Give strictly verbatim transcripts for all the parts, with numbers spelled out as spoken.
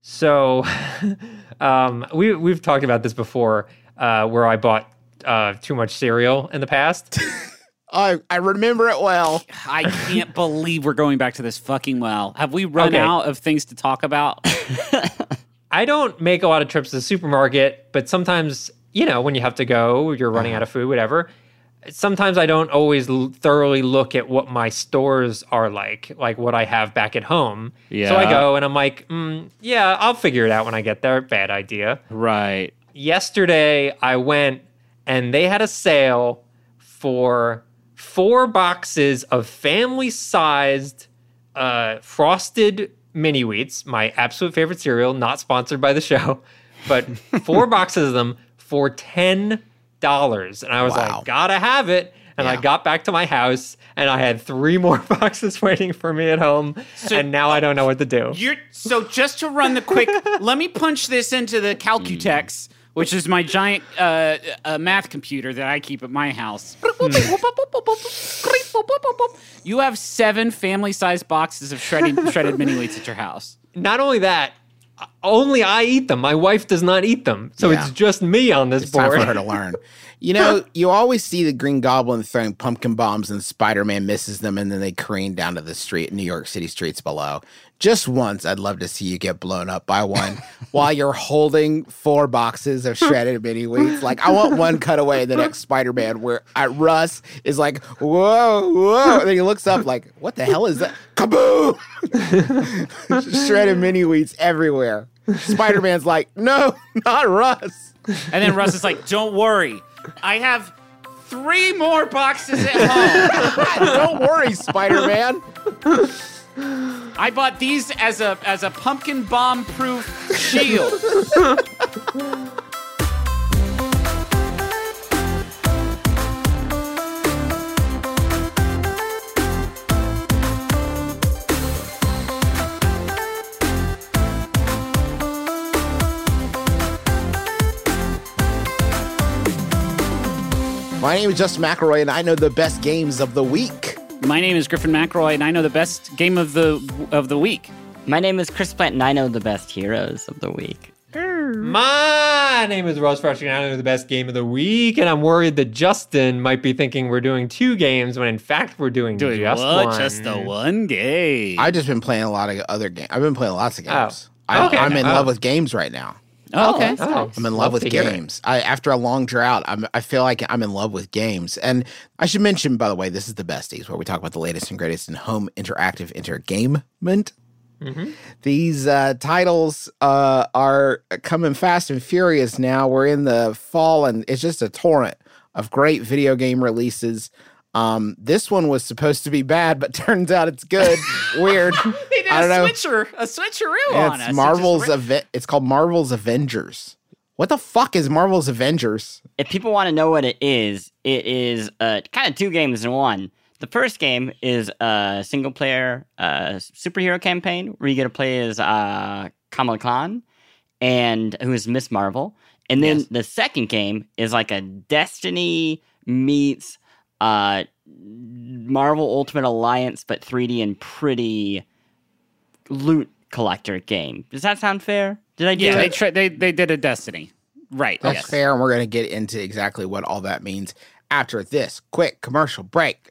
So, um, we we've talked about this before, uh, where I bought uh, too much cereal in the past. I I remember it well. I can't believe we're going back to this fucking well. Have we run Okay. out of things to talk about? I don't make a lot of trips to the supermarket, but sometimes, you know, when you have to go, you're running out of food, whatever. Sometimes I don't always l- thoroughly look at what my stores are like, like what I have back at home. Yeah. So I go and I'm like, mm, yeah, I'll figure it out when I get there. Bad idea. Right. Yesterday I went and they had a sale for four boxes of family-sized uh, frosted mini wheats, my absolute favorite cereal, not sponsored by the show, but four boxes of them for ten dollars. And I was Wow. like, gotta have it. And I Yeah. got back to my house and I had three more boxes waiting for me at home. and now I don't know what to do. You're so just to run the quick. Let me punch this into the Calcutex, which is my giant uh, uh, math computer that I keep at my house. You have seven family-sized boxes of shredded shredded mini wheats at your house. Not only that, only I eat them. My wife does not eat them. So Yeah. it's just me on this It's time board. for her to learn. You know, you always see the Green Goblin throwing pumpkin bombs and Spider-Man misses them and then they careen down to the street, New York City streets below. Just once, I'd love to see you get blown up by one while you're holding four boxes of shredded mini wheats. Like, I want one cutaway in the next Spider-Man where uh, Russ is like, whoa, whoa. And then he looks up like, what the hell is that? Kaboom! Shredded mini wheats everywhere. Spider-Man's like, no, not Russ. And then Russ is like, "Don't worry, I have three more boxes at home. Don't worry, Spider-Man. I bought these as a as a pumpkin bomb proof shield." My name is Justin McElroy, and I know the best games of the week. My name is Griffin McElroy, and I know the best game of the of the week. My name is Chris Plant, and I know the best heroes of the week. My name is Rose Frushing, and I know the best game of the week, and I'm worried that Justin might be thinking we're doing two games when in fact we're doing, Doing just what? one. Just the one game. I've just been playing a lot of other games. I've been playing lots of games. Oh. I, Okay. I'm in Oh. love with games right now. oh, okay. that's nice. I'm in love, Love with to hear it. games. I, after a long drought, I'm, I feel like I'm in love with games. And I should mention, by the way, this is the Besties, where we talk about the latest and greatest in home interactive entertainment. Mm-hmm. These uh, titles uh, are coming fast and furious now. We're in the fall, and it's just a torrent of great video game releases. Um, this one was supposed to be bad, but turns out it's good. Weird. They did I a don't know. switcher, a switcheroo on us. It's It Marvel's just ri- event. It's called Marvel's Avengers. What the fuck is Marvel's Avengers? If people want to know what it is, it is uh, kind of two games in one. The first game is a single-player uh, superhero campaign where you get to play as uh, Kamala Khan, and who is Miss Marvel. And then Yes. the second game is like a Destiny meets uh, Marvel Ultimate Alliance, but three D and pretty loot collector game. Does that sound fair? Did I do Yeah, they, it? tra- they they did a Destiny. Right. That's yes. fair, and we're going to get into exactly what all that means after this quick commercial break.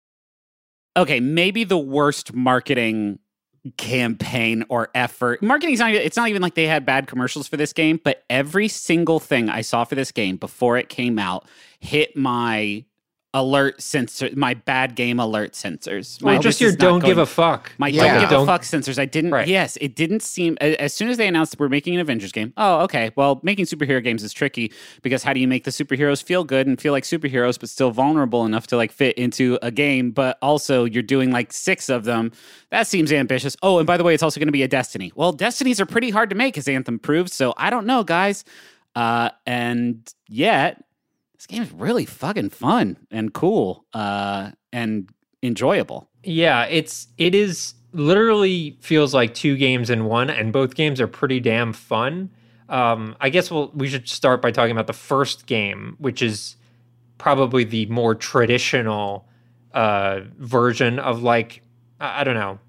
Okay, maybe the worst marketing campaign or effort. Marketing's not even, it's not even like they had bad commercials for this game, but every single thing I saw for this game before it came out hit my alert sensor, my bad game alert sensors. Well, My, just this your is not don't give going- a fuck. My Yeah. don't give Don't- a fuck sensors. I didn't. Right. Yes, it didn't seem. a- As soon as they announced that we're making an Avengers game, oh, okay. Well, making superhero games is tricky because how do you make the superheroes feel good and feel like superheroes, but still vulnerable enough to like fit into a game? But also, you're doing like six of them. That seems ambitious. Oh, and by the way, it's also going to be a Destiny. Well, Destinies are pretty hard to make, as Anthem proved. So I don't know, guys. Uh, and yet. This game is really fucking fun and cool uh, and enjoyable. Yeah, it's it is literally feels like two games in one, and both games are pretty damn fun. Um, I guess we'll we should start by talking about the first game, which is probably the more traditional uh, version of like I, I don't know.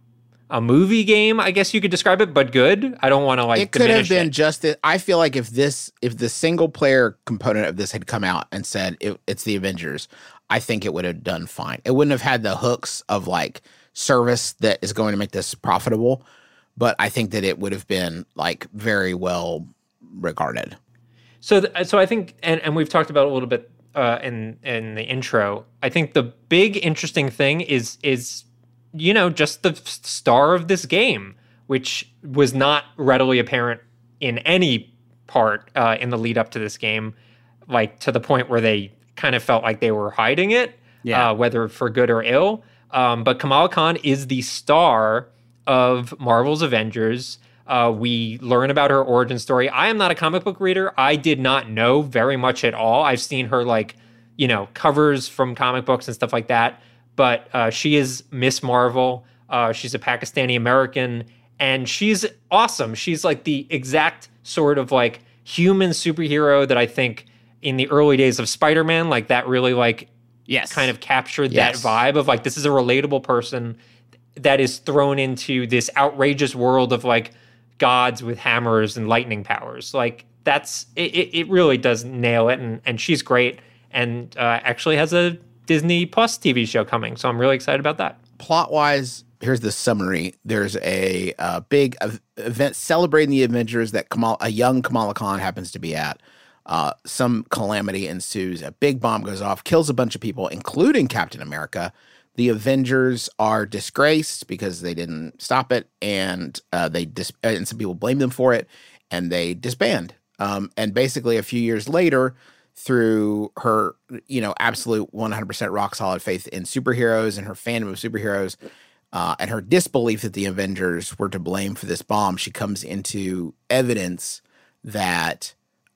a movie game, I guess you could describe it, but good. I don't want to like it could have diminish been it. just it. I feel like if this if the single player component of this had come out and said it, it's the Avengers, I think it would have done fine. It wouldn't have had the hooks of like service that is going to make this profitable, but I think that it would have been like very well regarded. So, th- so I think, and, and we've talked about it a little bit uh, in in the intro. I think the big interesting thing is is you know just the star of this game, which was not readily apparent in any part uh, in the lead up to this game, like to the point where they kind of felt like they were hiding it, Yeah. uh, whether for good or ill. Um, but Kamala Khan is the star of Marvel's Avengers. Uh, we learn about her origin story. I am not a comic book reader. I did not know very much at all. I've seen her like, you know, covers from comic books and stuff like that. But uh, she is Miss Marvel. Uh, she's a Pakistani American, and she's awesome. She's like the exact sort of like human superhero that I think in the early days of Spider-Man, like that really like Yes. kind of captured Yes. that vibe of like, this is a relatable person that is thrown into this outrageous world of like gods with hammers and lightning powers. Like that's, it, it it really does nail it. And, and she's great. And uh, actually has a Disney Plus T V show coming. So I'm really excited about that. Plot wise, here's the summary. There's a, uh big ev- event celebrating the Avengers that Kamal, a young Kamala Khan happens to be at. Uh, some calamity ensues. A big bomb goes off, kills a bunch of people, including Captain America. The Avengers are disgraced because they didn't stop it, and uh, they dis- and some people blame them for it, and they disband. Um, and basically, a few years later, through her, you know, absolute one hundred percent rock solid faith in superheroes and her fandom of superheroes, uh, and her disbelief that the Avengers were to blame for this bomb, she comes into evidence that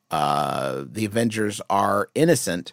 uh, the Avengers are innocent,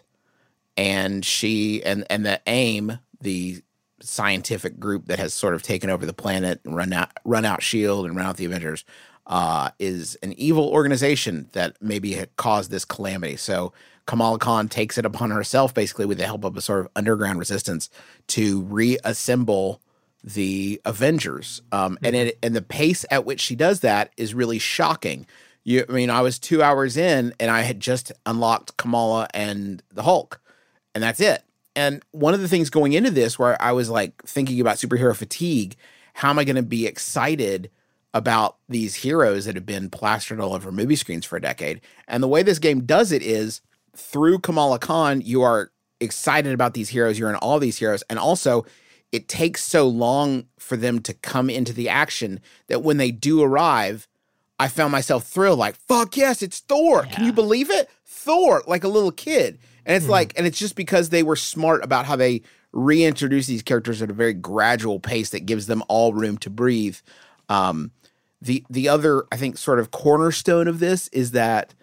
and she and and the AIM, the scientific group that has sort of taken over the planet and run out run out SHIELD and run out the Avengers, uh, is an evil organization that maybe had caused this calamity. So Kamala Khan takes it upon herself, basically with the help of a sort of underground resistance, to reassemble the Avengers. Um, mm-hmm. And it, and the pace at which she does that is really shocking. You, I mean, I was two hours in and I had just unlocked Kamala and the Hulk, and that's it. And one of the things going into this where I was like thinking about superhero fatigue, how am I going to be excited about these heroes that have been plastered all over movie screens for a decade? And the way this game does it is through Kamala Khan, you are excited about these heroes. You're in all these heroes. And also it takes so long for them to come into the action that when they do arrive, I found myself thrilled, like, fuck yes, it's Thor. Yeah. Can you believe it? Thor, like a little kid. And it's mm. like, and it's just because they were smart about how they reintroduce these characters at a very gradual pace that gives them all room to breathe. Um, the the other, I think, sort of cornerstone of this is that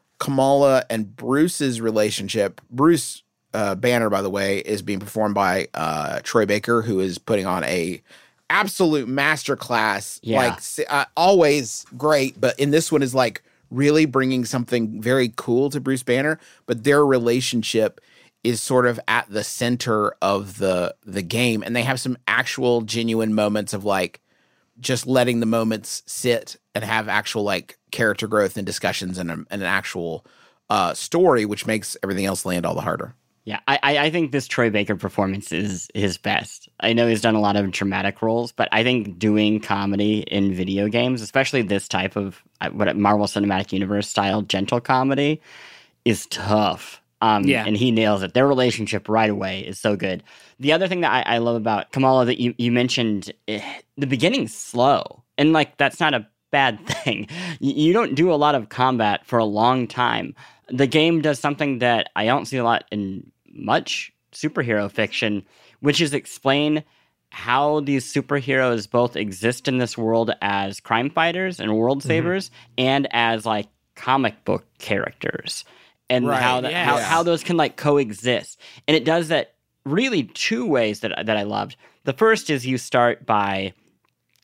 Kamala and Bruce's relationship, Bruce uh, Banner, by the way, is being performed by uh, Troy Baker, who is putting on a absolute masterclass. Yeah. Like uh, always great, but in this one is like really bringing something very cool to Bruce Banner. But their relationship is sort of at the center of the the game, and they have some actual genuine moments of like just letting the moments sit and have actual like character growth and discussions and, a, and an actual uh, story, which makes everything else land all the harder. Yeah, I, I think this Troy Baker performance is his best. I know he's done a lot of dramatic roles, but I think doing comedy in video games, especially this type of what Marvel Cinematic Universe style gentle comedy, is tough. Um, yeah. And he nails it. Their relationship right away is so good. The other thing that I, I love about Kamala that you, you mentioned, eh, the beginning's slow. And like, that's not a bad thing. You, you don't do a lot of combat for a long time. The game does something that I don't see a lot in much superhero fiction, which is explain how these superheroes both exist in this world as crime fighters and world savers, mm-hmm. and as like comic book characters, and right, how that yes. how, how those can like coexist. And it does that really two ways that that I loved. The first is you start by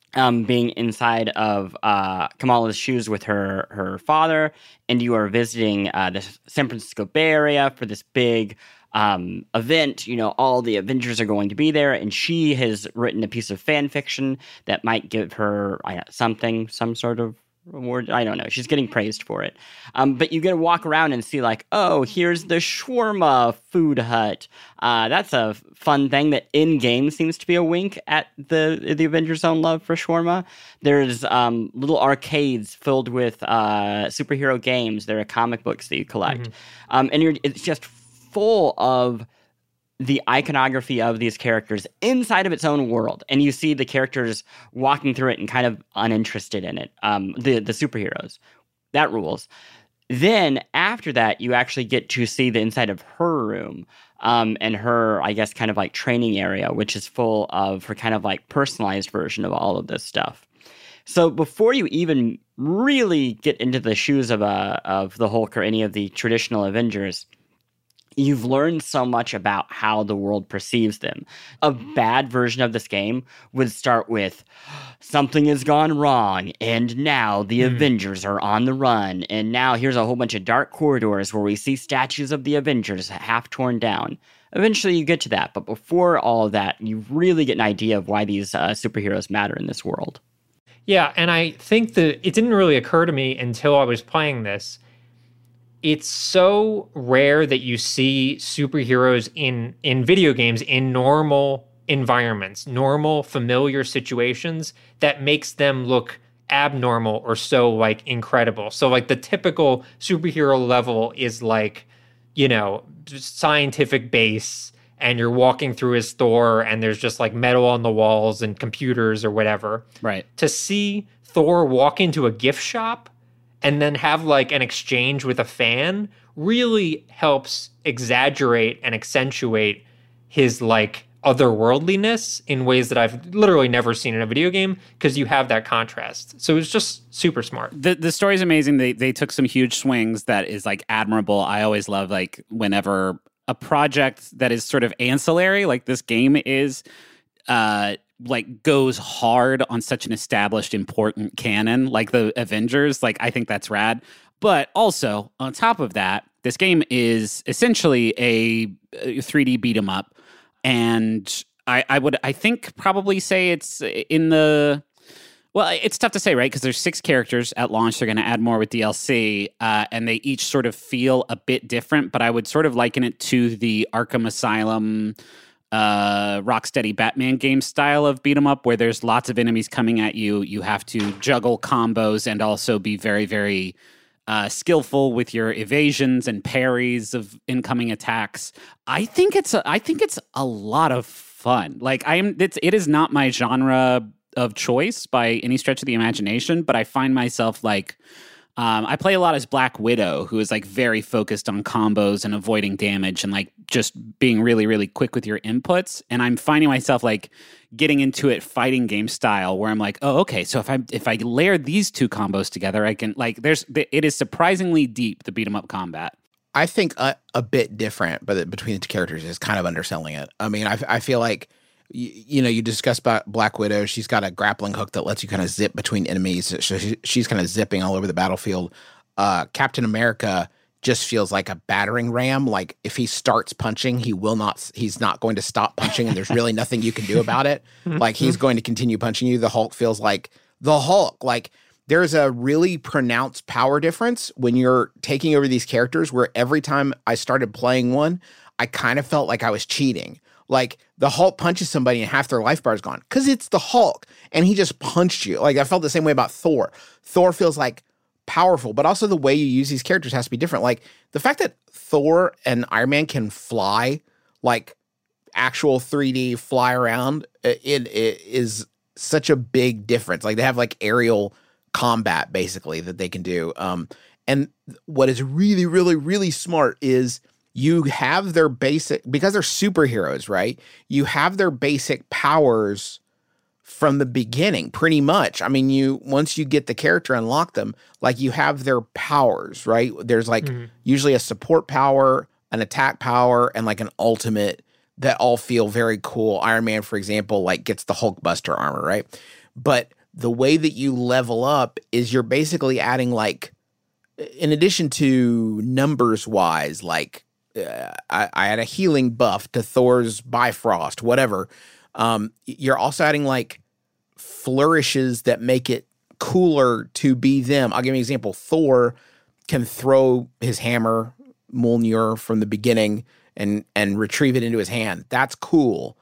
um, being inside of uh, Kamala's shoes with her her father, and you are visiting uh, the San Francisco Bay Area for this big um, event. You know, all the Avengers are going to be there, and she has written a piece of fan fiction that might give her I, something, some sort of reward. I don't know. She's getting praised for it. Um, but you get to walk around and see like, oh, here's the shawarma food hut. Uh, that's a fun thing that in-game seems to be a wink at the the Avengers' own love for shawarma. There's um, little arcades filled with uh, superhero games. There are comic books that you collect. Mm-hmm. Um, and you're, it's just full of the iconography of these characters inside of its own world. And you see the characters walking through it and kind of uninterested in it, um, the, the superheroes. That rules. Then after that, you actually get to see the inside of her room um, and her, I guess, kind of like training area, which is full of her kind of like personalized version of all of this stuff. So before you even really get into the shoes of, uh, of the Hulk or any of the traditional Avengers, you've learned so much about how the world perceives them. A bad version of this game would start with, something has gone wrong, and now the mm. Avengers are on the run, and now here's a whole bunch of dark corridors where we see statues of the Avengers half torn down. Eventually you get to that, but before all of that, you really get an idea of why these uh, superheroes matter in this world. Yeah, and I think that it didn't really occur to me until I was playing this. It's so rare that you see superheroes in, in video games in normal environments, normal, familiar situations that makes them look abnormal or so like incredible. So like the typical superhero level is like, you know, scientific base, and you're walking through his store and there's just like metal on the walls and computers or whatever. Right. To see Thor walk into a gift shop and then have like an exchange with a fan really helps exaggerate and accentuate his like otherworldliness in ways that I've literally never seen in a video game, because you have that contrast. So it's just super smart. The the story's amazing. They they took some huge swings that is like admirable. I always love like whenever a project that is sort of ancillary, like this game is, uh like goes hard on such an established important canon like the Avengers. Like I think that's rad. But also on top of that, this game is essentially a three D beat 'em up, and I, I would I think probably say it's in the well, it's tough to say, right? Because there's six characters at launch. They're going to add more with D L C, uh, and they each sort of feel a bit different. But I would sort of liken it to the Arkham Asylum uh Rocksteady Batman game style of beat 'em up, where there's lots of enemies coming at you. You have to juggle combos and also be very, very uh, skillful with your evasions and parries of incoming attacks. I think it's a, I think it's a lot of fun. Like I am, it's it is not my genre of choice by any stretch of the imagination, but I find myself like. Um, I play a lot as Black Widow, who is like very focused on combos and avoiding damage and like just being really, really quick with your inputs. And I'm finding myself like getting into it fighting game style, where I'm like, oh, okay, so if I if I layer these two combos together, I can like there's it is surprisingly deep, the beat 'em up combat. I think a, a bit different, but between the two characters is kind of underselling it. I mean, I I feel like. You, you know, you discussed about Black Widow. She's got a grappling hook that lets you kind of zip between enemies. So she, she's kind of zipping all over the battlefield. Uh, Captain America just feels like a battering ram. Like if he starts punching, he will not, he's not going to stop punching, and there's really nothing you can do about it. Like he's going to continue punching you. The Hulk feels like the Hulk. Like there's a really pronounced power difference when you're taking over these characters, where every time I started playing one, I kind of felt like I was cheating. Like the Hulk punches somebody and half their life bar is gone because it's the Hulk and he just punched you. Like I felt the same way about Thor. Thor feels like powerful, but also the way you use these characters has to be different. Like the fact that Thor and Iron Man can fly, like actual three D fly around, it, it is such a big difference. Like they have like aerial combat basically that they can do. Um, and what is really, really, really smart is you have their basic, because they're superheroes, right? You have their basic powers from the beginning, pretty much. I mean, you once you get the character, unlock them, like you have their powers, right? There's like mm-hmm. usually a support power, an attack power, and like an ultimate that all feel very cool. Iron Man, for example, like gets the Hulkbuster armor, right? But the way that you level up is you're basically adding like, in addition to numbers wise, like uh, I, I had a healing buff to Thor's Bifrost, whatever. Um, you're also adding like flourishes that make it cooler to be them. I'll give you an example. Thor can throw his hammer Mjolnir from the beginning and and retrieve it into his hand. That's cool.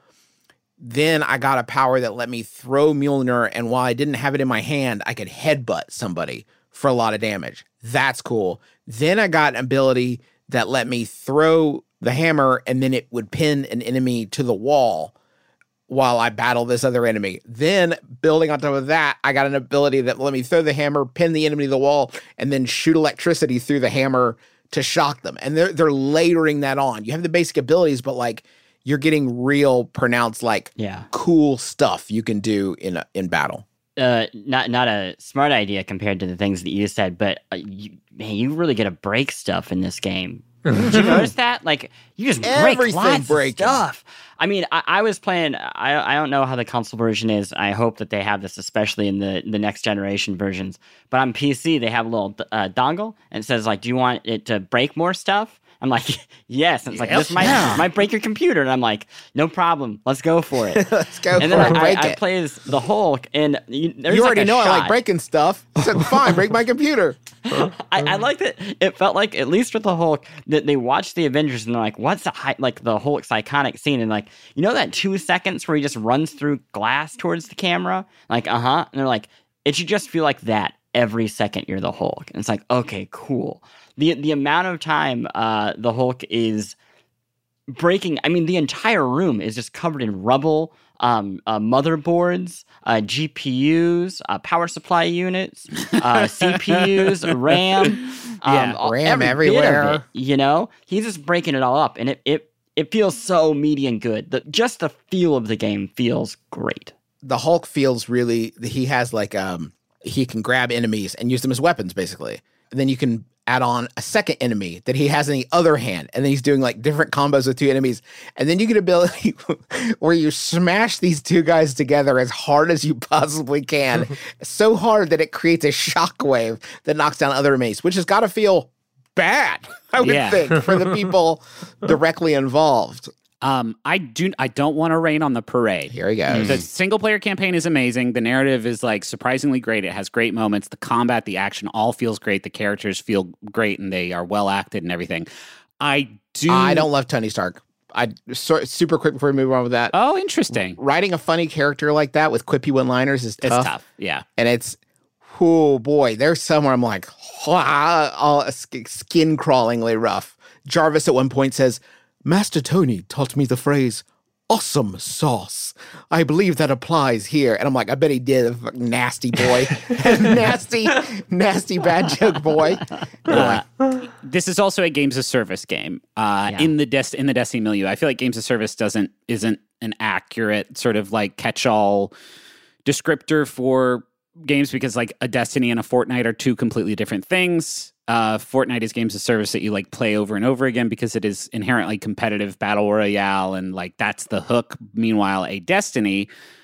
Then I got a power that let me throw Mjolnir, and while I didn't have it in my hand, I could headbutt somebody for a lot of damage. That's cool. Then I got an ability that let me throw the hammer, and then it would pin an enemy to the wall while I battle this other enemy. Then, building on top of that, I got an ability that let me throw the hammer, pin the enemy to the wall, and then shoot electricity through the hammer to shock them. And they're they're layering that on. You have the basic abilities, but like you're getting real pronounced, like Yeah. cool stuff you can do in a, in battle. Uh, not not a smart idea compared to the things that you said, but uh, you, man, you really get to break stuff in this game. Did you notice that? Like, you just break Everything lots breaking. of stuff. I mean, I, I was playing. I I don't know how the console version is. I hope that they have this, especially in the the next generation versions. But on P C, they have a little uh, dongle, and it says like, "Do you want it to break more stuff?" I'm like, yes. And it's like, Yep. this might Yeah. might break your computer, and I'm like, no problem. Let's go for it. Let's go and for then it. I, Break I, I it. play as the Hulk, and you, there's You like already a know I like shot. breaking stuff. I said, fine, break my computer. I, I like that. It felt like, at least with the Hulk, that they watched the Avengers and they're like, "What's the high, like the Hulk's iconic scene?" And like, you know that two seconds where he just runs through glass towards the camera, like, uh huh. And they're like, it should just feel like that every second you're the Hulk. And it's like, okay, cool. The the amount of time uh, the Hulk is breaking. I mean, the entire room is just covered in rubble. Um, uh, motherboards, uh, G P Us, uh, power supply units, uh, C P Us, RAM, um, Yeah, all- RAM every bit of everywhere. it, you know, he's just breaking it all up, and it it it feels so meaty and good. The, just the feel of the game feels great. The Hulk feels really, he has like, um, he can grab enemies and use them as weapons, basically. And then you can add on a second enemy that he has in the other hand. And then he's doing like different combos with two enemies. And then you get ability where you smash these two guys together as hard as you possibly can. So hard that it creates a shockwave that knocks down other enemies, which has got to feel bad, I would Yeah. think, for the people directly involved. Um, I do. I don't want to rain on the parade. Here he goes. The single player campaign is amazing. The narrative is like surprisingly great. It has great moments. The combat, the action, all feels great. The characters feel great, and they are well acted and everything. I do. I don't love Tony Stark. I so, super quick before we move on with that. Oh, interesting. Writing a funny character like that with quippy one-liners is tough. It's tough. Yeah. And it's, oh boy, there's somewhere I'm like, all skin crawlingly rough. Jarvis at one point says, "Master Tony taught me the phrase, awesome sauce. I believe that applies here." And I'm like, I bet he did, nasty boy. nasty, nasty bad joke boy. Anyway, This is also a games of service game. Uh, Yeah. in the Des- in the Destiny milieu, I feel like games of service doesn't isn't an accurate sort of like catch-all descriptor for games because like a Destiny and a Fortnite are two completely different things. Uh, Fortnite is games of service that you like play over and over again because it is inherently competitive battle royale and like that's the hook. Meanwhile, a Destiny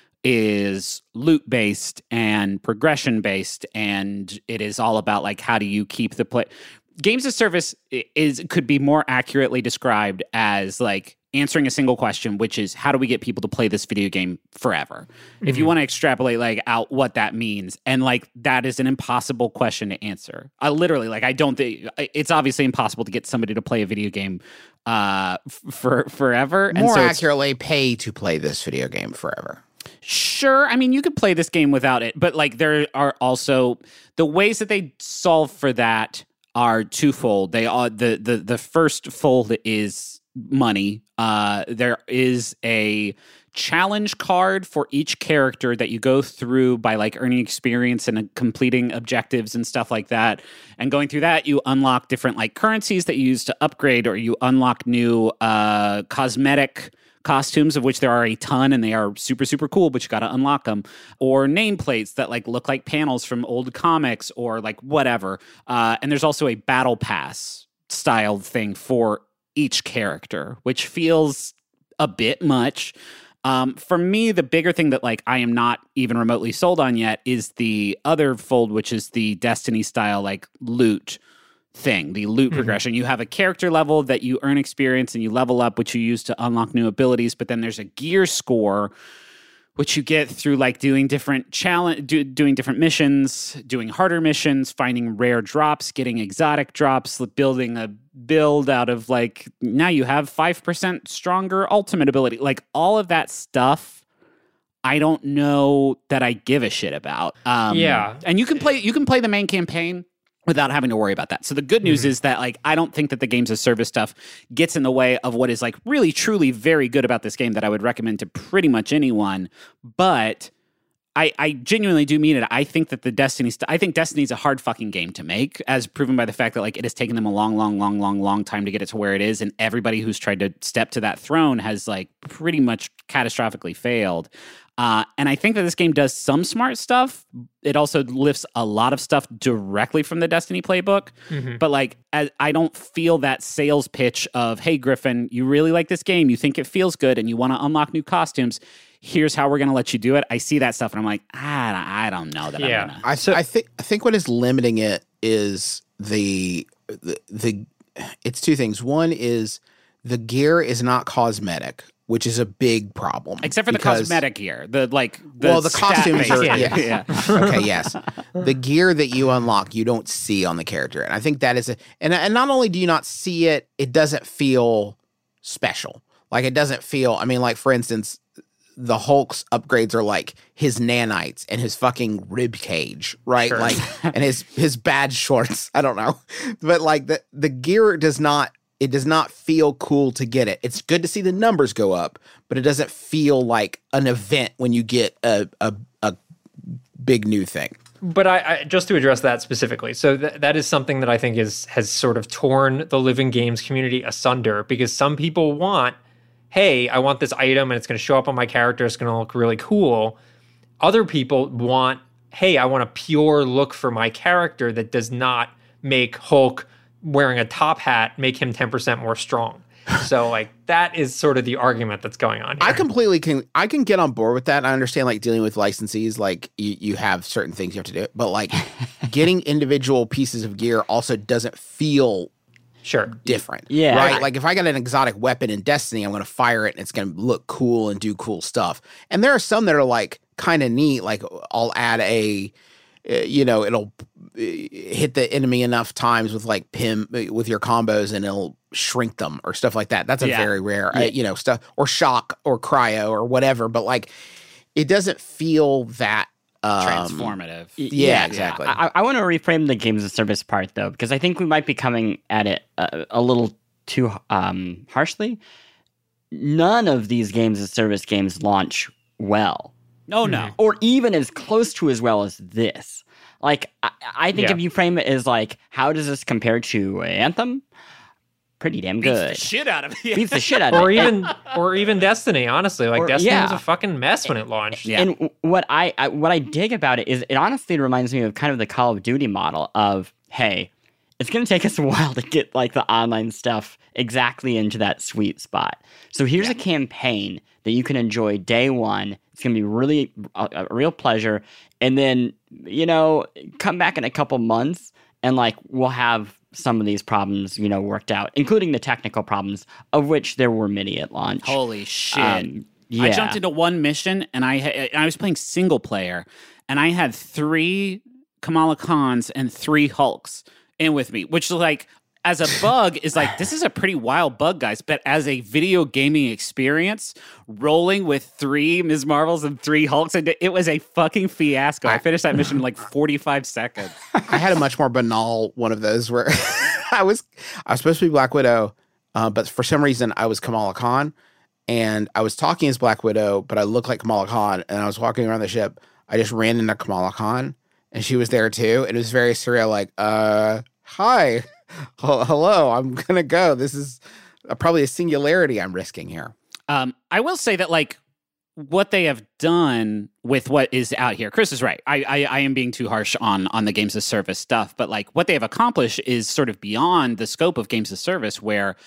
is loot based and progression based, and it is all about like how do you keep the play. Games of service i- is could be more accurately described as like answering a single question, which is how do we get people to play this video game forever? If you want to extrapolate like out what that means, and like that is an impossible question to answer. I literally like I don't think it's obviously impossible to get somebody to play a video game uh f- for forever. And more so it's- accurately, pay to play this video game forever. Sure. I mean, you could play this game without it, but like there are also the ways that they solve for that are twofold. They are the the the first fold is money. Uh, there is a challenge card for each character that you go through by like earning experience and uh, completing objectives and stuff like that. And going through that, you unlock different like currencies that you use to upgrade, or you unlock new uh, cosmetic costumes, of which there are a ton and they are super, super cool, but you got to unlock them, or nameplates that like look like panels from old comics or like whatever. Uh, and there's also a battle pass style thing for each character, which feels a bit much. Um, for me, the bigger thing that like I am not even remotely sold on yet is the other fold, which is the Destiny style like loot thing, the loot mm-hmm. progression. You have a character level that you earn experience and you level up, which you use to unlock new abilities. But then there's a gear score, which you get through like doing different challenge, do, doing different missions, doing harder missions, finding rare drops, getting exotic drops, building a build out of like, now you have five percent stronger ultimate ability. Like all of that stuff, I don't know that I give a shit about. Um, yeah. And you can play, you can play the main campaign without having to worry about that. So the good news mm-hmm. is that like I don't think that the games as service stuff gets in the way of what is like really truly very good about this game that I would recommend to pretty much anyone. But I, I genuinely do mean it. I think that the Destiny st- I think Destiny is a hard fucking game to make, as proven by the fact that like it has taken them a long, long, long, long, long time to get it to where it is, and everybody who's tried to step to that throne has like pretty much catastrophically failed. Uh, and I think that this game does some smart stuff. It also lifts a lot of stuff directly from the Destiny playbook. Mm-hmm. But like, as, I don't feel that sales pitch of, hey, Griffin, you really like this game. You think it feels good and you want to unlock new costumes. Here's how we're going to let you do it. I see that stuff and I'm like, I, I don't know that yeah. I'm going to. I, so, I think I think what is limiting it is the, the, the, it's two things. One is the gear is not cosmetic, which is a big problem. Except for the cosmetic gear. The like the Well, the costumes are yeah. yeah. Okay, yes. The gear that you unlock, you don't see on the character. And I think that is a and and not only do you not see it, it doesn't feel special. Like it doesn't feel, I mean, like for instance, the Hulk's upgrades are like his nanites and his fucking rib cage, right? Sure. Like and his his bad shorts. I don't know. But like the the gear does not It does not feel cool to get it. It's good to see the numbers go up, but it doesn't feel like an event when you get a a, a big new thing. But I, I just to address that specifically, so th- that is something that I think is has sort of torn the living games community asunder, because some people want, hey, I want this item and it's going to show up on my character. It's going to look really cool. Other people want, hey, I want a pure look for my character that does not make Hulk wearing a top hat make him ten percent more strong. So like that is sort of the argument that's going on here. I completely can I can get on board with that. I understand like dealing with licensees, like you, you have certain things you have to do, but like getting individual pieces of gear also doesn't feel sure different. Yeah. Right? Like if I got an exotic weapon in Destiny, I'm going to fire it and it's going to look cool and do cool stuff. And there are some that are like kind of neat. Like I'll add a you know, it'll hit the enemy enough times with like Pim with your combos and it'll shrink them or stuff like that. That's a yeah. very rare, yeah. uh, you know, stuff or shock or cryo or whatever. But like, it doesn't feel that um, transformative. Yeah, yeah exactly. I, I want to reframe the games as service part though, because I think we might be coming at it a, a little too um, harshly. None of these games as service games launch well. Oh, no. Or even as close to as well as this. Like, I, I think Yeah. if you frame it as like, how does this compare to Anthem? Pretty damn good. Beats the shit out of it. Beats the shit out of or it. even or even Destiny, honestly. Like Or- Destiny yeah. was a fucking mess when it launched. Yeah. And w- what I, I what I dig about it is it honestly reminds me of kind of the Call of Duty model of, hey, it's going to take us a while to get like the online stuff exactly into that sweet spot. So here's Yeah. a campaign that you can enjoy day one. It's going to be really a, a real pleasure. And then, you know, come back in a couple months and like we'll have some of these problems, you know, worked out, including the technical problems, of which there were many at launch. Holy shit. Um, yeah. I jumped into one mission and I ha- I was playing single player and I had three Kamala Khans and three Hulks in with me, which like as a bug is like, this is a pretty wild bug, guys. But as a video gaming experience, rolling with three Miz Marvels and three Hulks, and it was a fucking fiasco. I finished that mission in like forty-five seconds. I had a much more banal one of those where I was I was supposed to be Black Widow, uh, but for some reason I was Kamala Khan, and I was talking as Black Widow, but I looked like Kamala Khan, and I was walking around the ship. I just ran into Kamala Khan, and she was there too. And it was very surreal. Like, uh, hi, hello, I'm gonna go. This is a, probably a singularity I'm risking here. Um, I will say that like what they have done with what is out here, Chris is right. I, I I am being too harsh on on the games as service stuff, but like what they have accomplished is sort of beyond the scope of games as service, where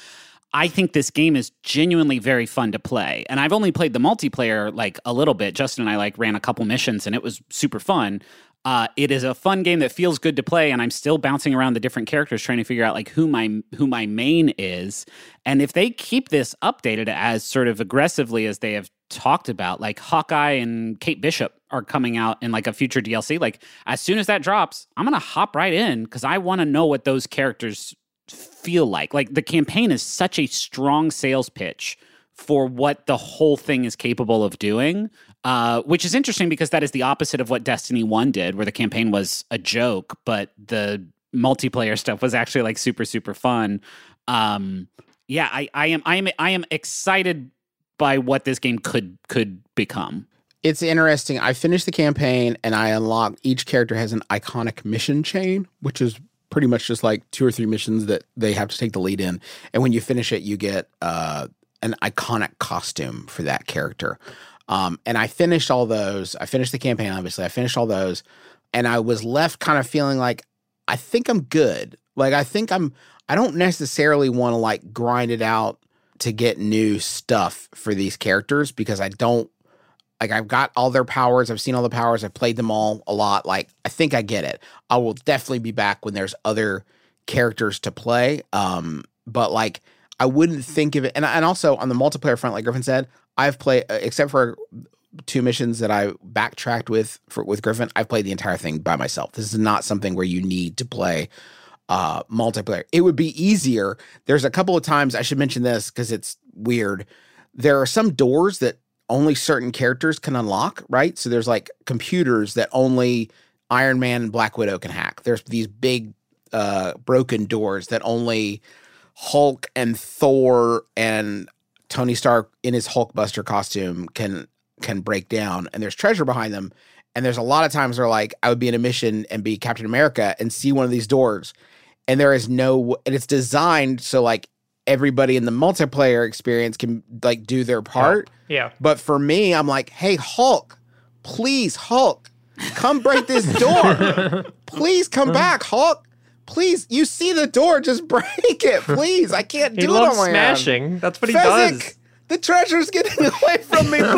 I think this game is genuinely very fun to play. And I've only played the multiplayer like a little bit. Justin and I like ran a couple missions and it was super fun. Uh, it is a fun game that feels good to play, and I'm still bouncing around the different characters trying to figure out like who my who my main is. And if they keep this updated as sort of aggressively as they have talked about, like Hawkeye and Kate Bishop are coming out in like a future D L C, like as soon as that drops, I'm gonna hop right in because I want to know what those characters feel like. Like the campaign is such a strong sales pitch for what the whole thing is capable of doing, uh, which is interesting because that is the opposite of what Destiny one did, where the campaign was a joke, but the multiplayer stuff was actually like super, super fun. Um, yeah, I, I am, I am, I am excited by what this game could could become. It's interesting. I finished the campaign and I unlocked each character has an iconic mission chain, which is pretty much just like two or three missions that they have to take the lead in. And when you finish it, you get uh, an iconic costume for that character. Um, and I finished all those. I finished the campaign, obviously. I finished all those. And I was left kind of feeling like, I think I'm good. Like, I think I'm, I don't necessarily want to like grind it out to get new stuff for these characters because I don't, like, I've got all their powers. I've seen all the powers. I've played them all a lot. Like, I think I get it. I will definitely be back when there's other characters to play. Um, but like, I wouldn't think of it. And, and also on the multiplayer front, like Griffin said, I've played, uh, except for two missions that I backtracked with for, with Griffin, I've played the entire thing by myself. This is not something where you need to play uh, multiplayer. It would be easier. There's a couple of times, I should mention this because it's weird. There are some doors that only certain characters can unlock, right? So there's like computers that only Iron Man and Black Widow can hack. There's these big uh, broken doors that only Hulk and Thor and Tony Stark in his Hulkbuster costume can can break down, and there's treasure behind them. And there's a lot of times where like I would be in a mission and be Captain America and see one of these doors, and there is no, and it's designed so like everybody in the multiplayer experience can like do their part. Yeah. But for me, I'm like, hey, Hulk, please, Hulk, come break this door. Please come back, Hulk. Please, you see the door, just break it, please. I can't do he it loves on my smashing. own. That's what he Fezzik, does. the treasure's getting away from me,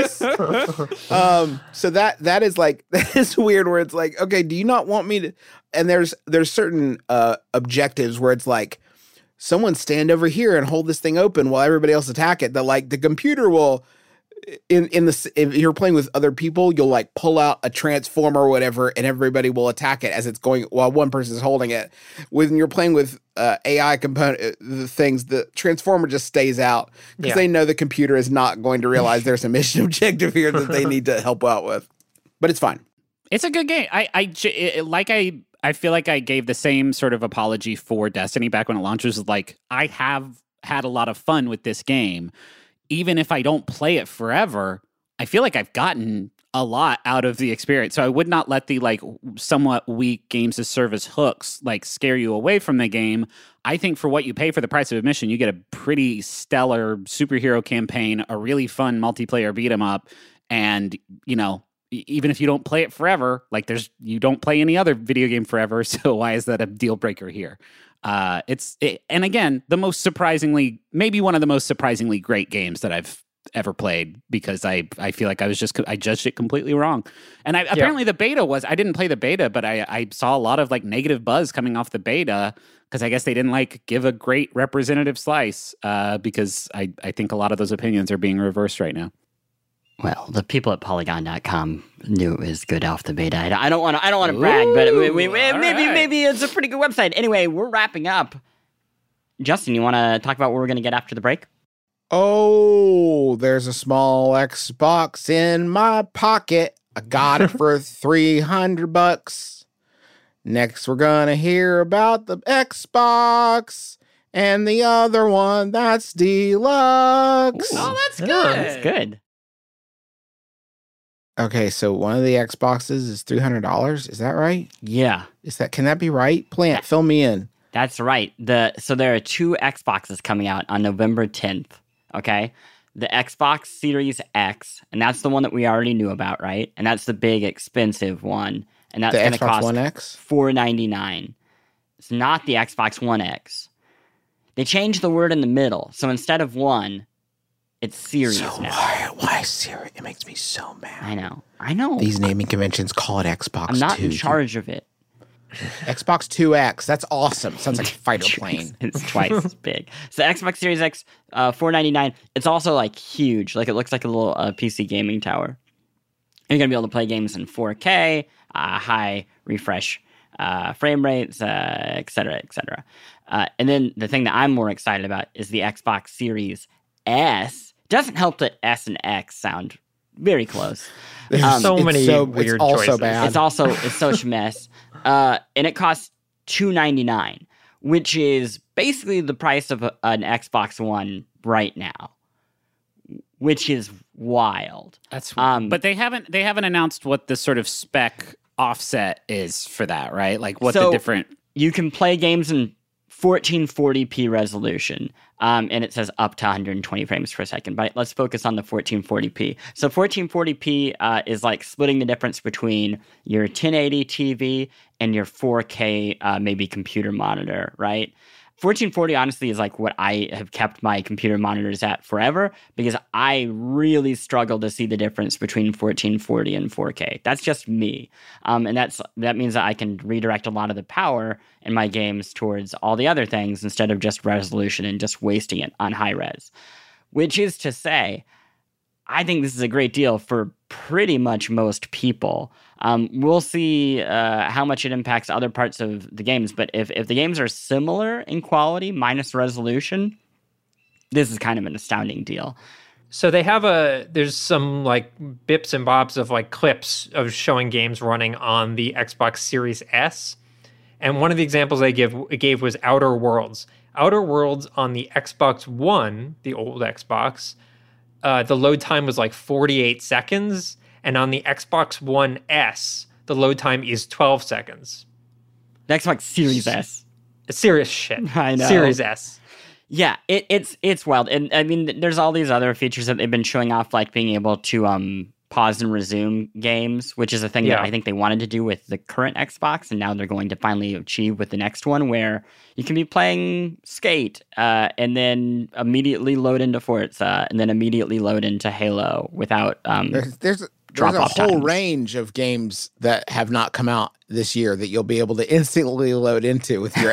please. um, so that that is like that is weird. Where it's like, okay, do you not want me to? And there's there's certain uh, objectives where it's like, someone stand over here and hold this thing open while everybody else attack it. That like the computer will. In in the if you're playing with other people, you'll like pull out a transformer or whatever, and everybody will attack it as it's going while one person is holding it. When you're playing with uh, A I component the things, the transformer just stays out because Yeah. they know the computer is not going to realize there's a mission objective here that they need to help out with. But it's fine. It's a good game. I, I j- it, like I, I feel like I gave the same sort of apology for Destiny back when it launched. It was like, I have had a lot of fun with this game. Even if I don't play it forever, I feel like I've gotten a lot out of the experience. So I would not let the like somewhat weak games as service hooks like scare you away from the game. I think for what you pay for the price of admission, you get a pretty stellar superhero campaign, a really fun multiplayer beat 'em up, and you know, even if you don't play it forever, like there's you don't play any other video game forever, so why is that a deal breaker here? Uh, it's it, and again, the most surprisingly, maybe one of the most surprisingly great games that I've ever played because I I feel like I was just I judged it completely wrong. And I, apparently the beta was I didn't play the beta, but I I saw a lot of like negative buzz coming off the beta because I guess they didn't like give a great representative slice. Uh, because I I think a lot of those opinions are being reversed right now. Well, the people at Polygon dot com knew it was good off the beta. I don't want to. I don't want to brag, but we, we, we, maybe right. maybe it's a pretty good website. Anyway, we're wrapping up. Justin, you want to talk about what we're going to get after the break? Oh, there's a small Xbox in my pocket. I got it for three hundred bucks. Next, we're gonna hear about the Xbox and the other one that's deluxe. Ooh. Oh, that's Yeah, good. That's good. Okay, so one of the Xboxes is three hundred dollars. Is that right? Yeah, Is that can that be right? Plant, fill me in. that's right. The so there are two Xboxes coming out on November tenth. Okay, the Xbox Series X, and that's the one that we already knew about, right? And that's the big expensive one, and that's The going to Xbox cost One X. four ninety nine. It's not the Xbox One X. They changed the word in the middle. So instead of one, it's series So now. why, why Siri? It makes me so mad. I know. I know. These naming conventions call it Xbox I'm not two. in charge of it. Xbox two X. That's awesome. Sounds like a fighter plane. It's twice as big. So Xbox Series X, uh, four ninety-nine. It's also like huge. Like it looks like a little uh, P C gaming tower. You're gonna be able to play games in four K, uh, high refresh uh, frame rates, uh, et cetera, et cetera. Uh, and then the thing that I'm more excited about is the Xbox Series S. Doesn't help that S and X sound very close. There's Um, so it's many so- weird it's also choices. bad. It's also it's such a mess, uh, and it costs two ninety-nine, which is basically the price of a, an Xbox One right now, which is wild. That's Um, but they haven't they haven't announced what the sort of spec offset is for that, right? Like what So- the different You can play games in fourteen forty p resolution, um, and it says up to one hundred twenty frames per second. But let's focus on the fourteen forty p. So fourteen forty p uh, is like splitting the difference between your ten eighty T V and your four K uh, maybe computer monitor, right? fourteen forty honestly is like what I have kept my computer monitors at forever because I really struggle to see the difference between fourteen forty and four K. That's just me. Um, and that's that means that I can redirect a lot of the power in my games towards all the other things instead of just resolution and just wasting it on high res. Which is to say, I think this is a great deal for pretty much most people. Um, we'll see uh, how much it impacts other parts of the games, but if, if the games are similar in quality minus resolution, this is kind of an astounding deal. So they have a there's some like bips and bobs of like clips of showing games running on the Xbox Series S. And one of the examples they give gave was Outer Worlds. Outer Worlds on the Xbox One, the old Xbox, uh, the load time was like forty-eight seconds. And on the Xbox One S, the load time is twelve seconds. The Xbox Series S. Serious shit. I know. Series S. Yeah, it, it's it's wild. And I mean, there's all these other features that they've been showing off, like being able to um pause and resume games, which is a thing Yeah. that I think they wanted to do with the current Xbox, and now they're going to finally achieve with the next one, where you can be playing Skate uh, and then immediately load into Forza and then immediately load into Halo without um, There's there's, Drop there's a off whole times. range of games that have not come out this year that you'll be able to instantly load into with your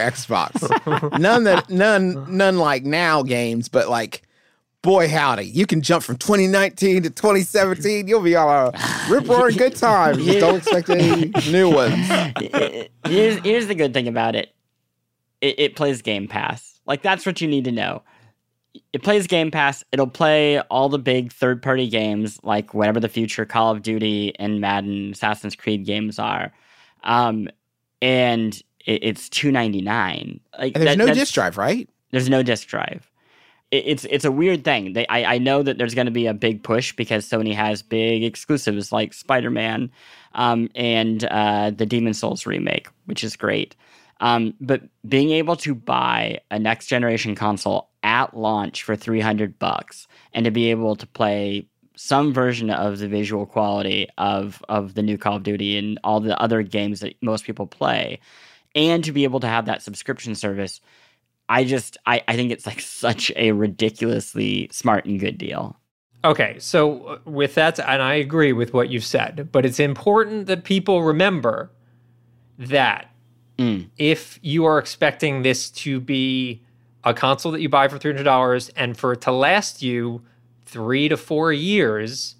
Xbox. none that none none like now games, but like boy howdy, you can jump from twenty nineteen to twenty seventeen. You'll be all a rip roaring good time. Just don't expect any new ones. here's, here's the good thing about it. it. It plays Game Pass. Like, that's what you need to know. It plays Game Pass. It'll play all the big third-party games, like whatever the future Call of Duty and Madden, Assassin's Creed games are. Um, and it, it's two ninety-nine. Like, And there's that- no that's- disk drive, right? There's no disk drive. It, it's it's a weird thing. They, I, I know that there's going to be a big push because Sony has big exclusives like Spider-Man um, and uh, the Demon Souls remake, which is great. Um, but being able to buy a next generation console at launch for three hundred bucks and to be able to play some version of the visual quality of, of the new Call of Duty and all the other games that most people play, and to be able to have that subscription service, I just, I, I think it's like such a ridiculously smart and good deal. Okay, so uh, with that, and I agree with what you've said, but it's important that people remember that Mm. if you are expecting this to be a console that you buy for three hundred dollars and for it to last you three to four years,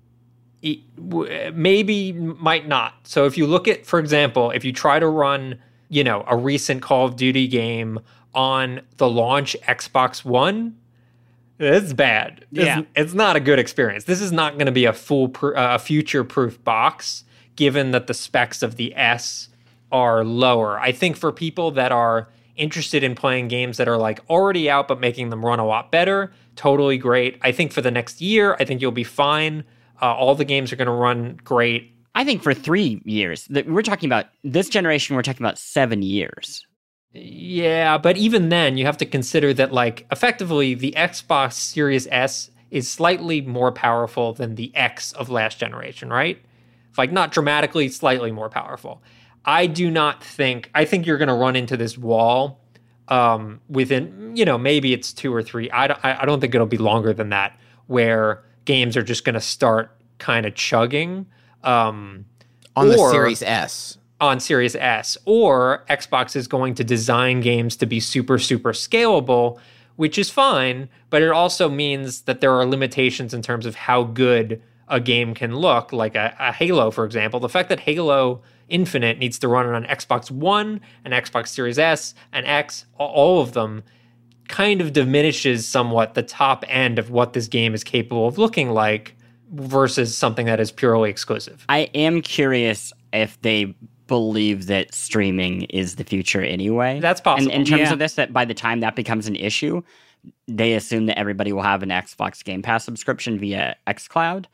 it w- maybe might not. So if you look at, for example, if you try to run, you know, a recent Call of Duty game on the launch Xbox One, it's bad. It's, Yeah. it's not a good experience. This is not going to be a full, pr- uh, future-proof box, given that the specs of the S are lower. I think for people that are interested in playing games that are like already out but making them run a lot better, totally great. I think for the next year, I think you'll be fine. Uh, all the games are going to run great. I think for three years, that we're talking about this generation, we're talking about seven years. Yeah, but even then, you have to consider that, like, effectively, the Xbox Series S is slightly more powerful than the X of last generation, right? Like, not dramatically, slightly more powerful. I do not think, I think you're going to run into this wall um, within, you know, maybe it's two or three. I don't, I don't think it'll be longer than that, where games are just going to start kind of chugging. Um, on the or- Series S. on Series S, or Xbox is going to design games to be super, super scalable, which is fine, but it also means that there are limitations in terms of how good a game can look, like a, a Halo, for example. The fact that Halo Infinite needs to run on Xbox One and Xbox Series S and X, all of them, kind of diminishes somewhat the top end of what this game is capable of looking like versus something that is purely exclusive. I am curious if they believe that streaming is the future anyway. That's possible. And in terms Yeah. of this, that by the time that becomes an issue, they assume that everybody will have an Xbox Game Pass subscription via xCloud.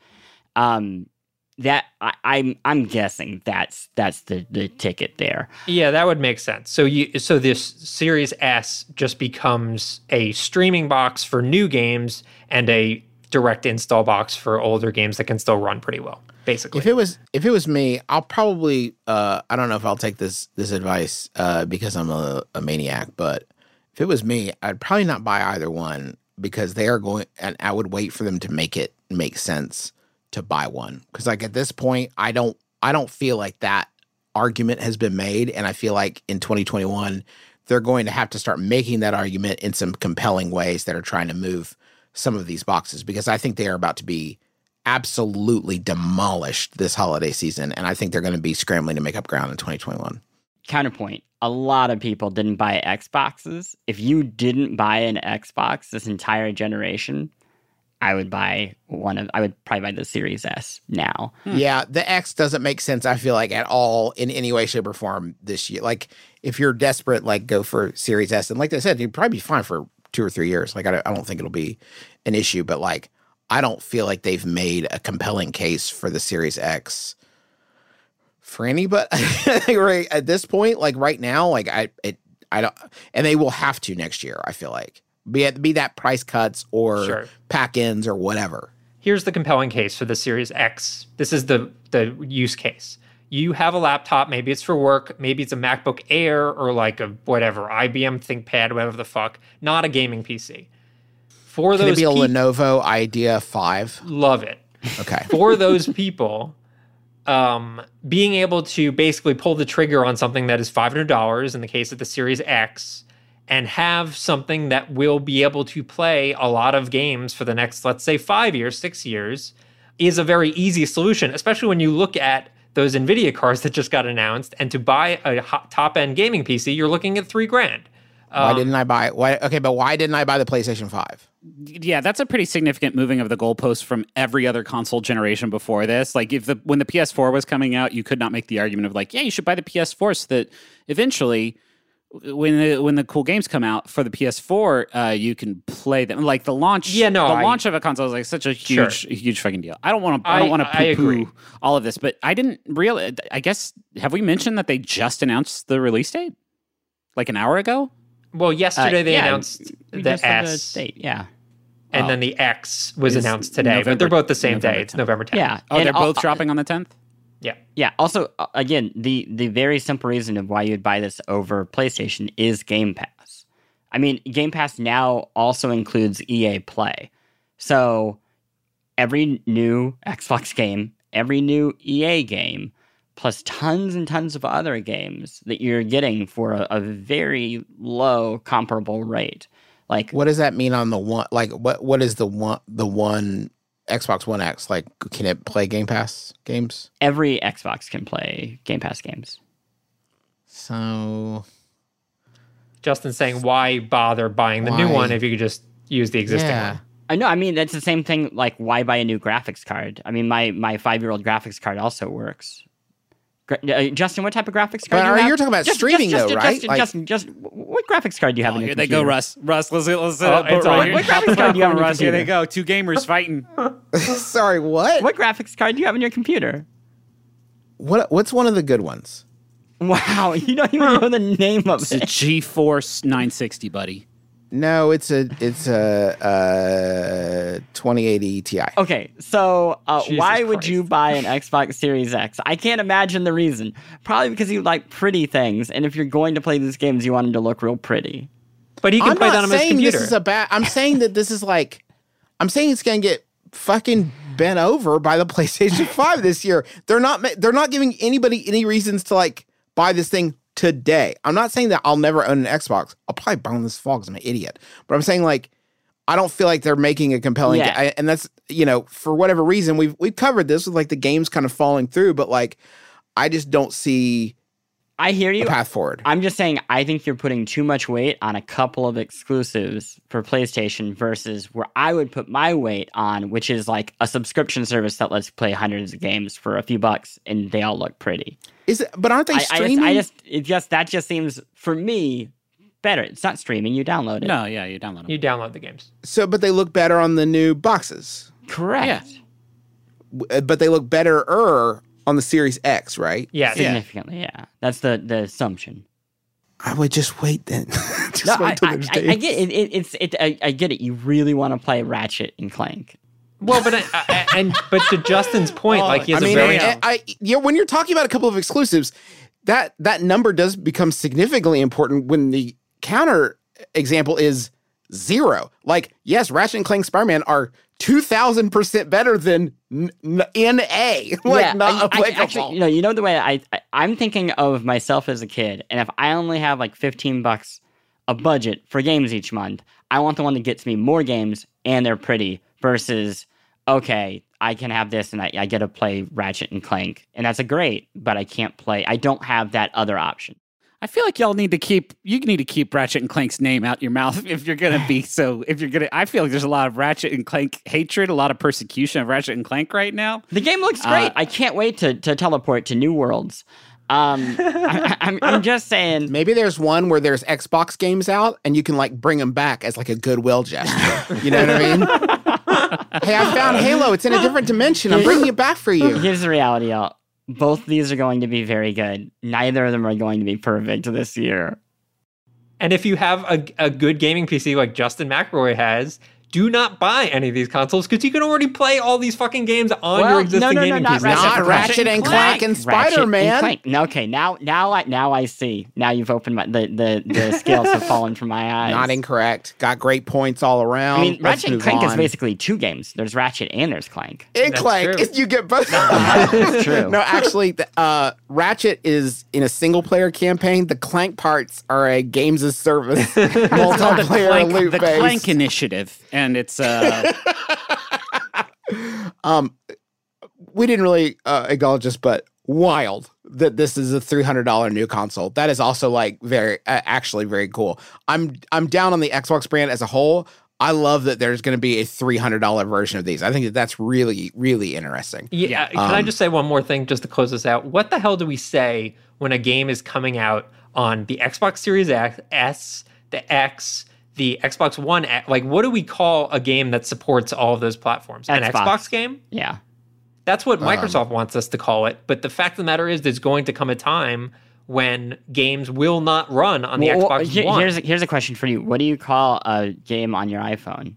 Um, that I, I'm I'm guessing that's that's the, the ticket there. Yeah, that would make sense. So you so this Series S just becomes a streaming box for new games and a direct install box for older games that can still run pretty well, basically. If it was if it was me, I'll probably uh I don't know if I'll take this this advice uh because I'm a, a maniac, but if it was me, I'd probably not buy either one because they are going, and I would wait for them to make it make sense to buy one. Because like at this point, I don't I don't feel like that argument has been made, and I feel like in twenty twenty-one they're going to have to start making that argument in some compelling ways that are trying to move some of these boxes, because I think they are about to be absolutely demolished this holiday season, and I think they're going to be scrambling to make up ground in twenty twenty-one. Counterpoint, a lot of people didn't buy Xboxes. If you didn't buy an Xbox this entire generation, I would buy one of I would probably buy the Series S now. Hmm. Yeah, the X doesn't make sense, I feel like, at all in any way, shape, or form this year. Like, if you're desperate, like, go for Series S. And like I said, you'd probably be fine for two or three years. Like, I don't, I don't think it'll be an issue, but like, I don't feel like they've made a compelling case for the Series X for anybody. Right at this point, like right now, like I, it, I don't, and they will have to next year. I feel like be it, be that price cuts or Sure. pack ins or whatever. Here's the compelling case for the Series X. This is the the use case. You have a laptop, maybe it's for work, maybe it's a MacBook Air or like a whatever, I B M ThinkPad, whatever the fuck, not a gaming P C. For Can those it be a peop- Lenovo Idea five? love it. Okay. For those people, um, being able to basically pull the trigger on something that is five hundred dollars in the case of the Series X, and have something that will be able to play a lot of games for the next, let's say, five years, six years, is a very easy solution, especially when you look at those NVIDIA cards that just got announced. And to buy a top-end gaming P C, you're looking at three grand. Why Um, didn't I buy why okay, but why didn't I buy the PlayStation five? Yeah, that's a pretty significant moving of the goalpost from every other console generation before this. Like, if the when the P S four was coming out, you could not make the argument of like, yeah, you should buy the P S four so that eventually, when the when the cool games come out for the P S four, uh, you can play them. Like the launch, Yeah, no, the I- launch of a console is like such a Sure. huge, huge fucking deal. I don't want to, I, I- don't want to I agree. poo-poo all of this, but I didn't really. I guess have we mentioned that they just announced the release date like an hour ago? Well, yesterday Uh, they yeah, announced we the just had the S, date, yeah. and Oh. then the X was Is announced today, but November- they're both the same November day. It's tenth. November tenth. Yeah. Oh, and they're al- both dropping on the tenth. Yeah. Yeah. Also, uh, again, the the very simple reason of why you'd buy this over PlayStation is Game Pass. I mean, Game Pass now also includes E A Play. So every new Xbox game, every new E A game, plus tons and tons of other games that you're getting for a, a very low comparable rate. Like, What does that mean on the one like what what is the one the one Xbox One X? Like, can it play Game Pass games? every Xbox can play Game Pass games. So Justin's saying, why bother buying the new Why? one if you could just use the existing yeah. one? I know. I mean, that's the same thing. Like, why buy a new graphics card? I mean, my my five year old graphics card also works. Gra- uh, Justin, what type of graphics card? But do you are- have? you're talking about streaming, though, Justin, right? Justin, Like- Justin, just what graphics card do you have Oh, on your here they computer? go, Russ. Russ, let's let's. Oh, Uh, it's right on. here. What Hop graphics the card do you have popcorn, on your Russ. Here they computer? go. Two gamers fighting. Sorry, what? What graphics card do you have on your computer? What what's one of the good ones? Wow, you don't even know the name of It's a it. GeForce nine sixty, buddy. No, it's a it's a uh twenty eighty Ti. Okay, so uh, Jesus why would Christ. you buy an Xbox Series X? I can't imagine the reason. Probably because you like pretty things, and if you're going to play these games, you want them to look real pretty. But he can I'm play not that on his saying computer. this is a bad. I'm saying that this is like, I'm saying it's going to get fucking bent over by the PlayStation five this year. They're not. They're not giving anybody any reasons to like buy this thing today. I'm not saying that I'll never own an Xbox. I'll probably buy one this fall because I'm an idiot. But I'm saying like, I don't feel like they're making a compelling. Yeah. I, and that's, you know, for whatever reason, we've we've covered this with like the games kind of falling through. But like, I just don't see I hear you. a path forward. I'm just saying, I think you're putting too much weight on a couple of exclusives for PlayStation versus where I would put my weight on, which is like a subscription service that lets you play hundreds of games for a few bucks and they all look pretty. Is it? But aren't they I, I streaming? just, I just, it just, that just seems, for me, better. It's not streaming. You download it. No, yeah, you download them. You download the games. so, but they look better on the new boxes. Correct. Yeah. W- But they look better on the Series X, right? Yes. Yeah. Significantly, yeah. That's the, the assumption. I would just wait then. just No, wait I, till I, there's I, I days. get it. it it's it. I, I get it. You really want to play Ratchet and Clank. Well, but I, I, and but to Justin's point, Well, like he has I mean, a very I, I, yeah, when you're talking about a couple of exclusives, that that number does become significantly important when the counter example is zero. Like, yes, Ratchet and Clank Spider-Man are two thousand percent better than n- n- N A. Like, yeah, not I, I, applicable. actually, you know, you know the way I, I I'm thinking of myself as a kid, and if I only have like fifteen bucks a budget for games each month, I want the one that gets me more games and they're pretty versus okay, I can have this and I, I get to play Ratchet and Clank, and that's a great, but I can't play. I don't have that other option. I feel like y'all need to keep you need to keep Ratchet and Clank's name out your mouth if you're gonna be so if you're gonna I feel like there's a lot of Ratchet and Clank hatred, a lot of persecution of Ratchet and Clank right now. The game looks great. Uh, I can't wait to, to teleport to new worlds. Um, I, I'm, I'm just saying. Maybe there's one where there's Xbox games out and you can like bring them back as like a goodwill gesture. You know what I mean? Hey, I found Halo. It's in a different dimension. I'm bringing it back for you. Here's the reality, y'all. Both these are going to be very good. Neither of them are going to be perfect this year. And if you have a, a good gaming P C like Justin McElroy has, do not buy any of these consoles because you can already play all these fucking games on Well, your existing no, no, no, gaming not P C. Ratchet Not and Ratchet and Clank and Ratchet Spider-Man. and Clank. No, okay, now now I now I see. Now you've opened my the the, the scales have fallen from my eyes. Not incorrect. Got great points all around. I mean, Let's Ratchet and move Clank is on. basically two games. There's Ratchet and there's Clank. And That's Clank, true. if you get both. It's true. No, actually, the, uh, Ratchet is in a single player campaign. The Clank parts are a games as service multiplayer Clank, loot the based. Clank Initiative, and it's uh, Um, we didn't really uh, acknowledge this, but wild that this is a three hundred dollars new console. That is also like very, uh, actually very cool. I'm I'm down on the Xbox brand as a whole. I love that there's going to be a three hundred dollars version of these. I think that that's really, really interesting. Yeah, can I Um, just say one more thing just to close this out? What the hell do we say when a game is coming out on the Xbox Series X, S, the X, the Xbox One X? Like, what do we call a game that supports all of those platforms? An Xbox. Xbox game? Yeah. That's what Um, Microsoft wants us to call it. But the fact of the matter is, there's going to come a time when games will not run on the Well, Xbox here- One. Here's a, here's a question for you. What do you call a game on your iPhone?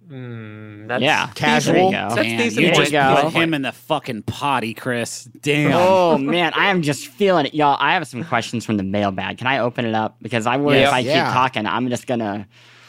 Mm, that's Yeah. Casual. There you go. That's damn, decent you point. just There you put go. him in the fucking potty, Chris. Damn. Oh man, I am just feeling it, y'all. I have some questions from the mailbag. Can I open it up? Because I worry Yeah. if I Yeah. keep talking, I'm just gonna,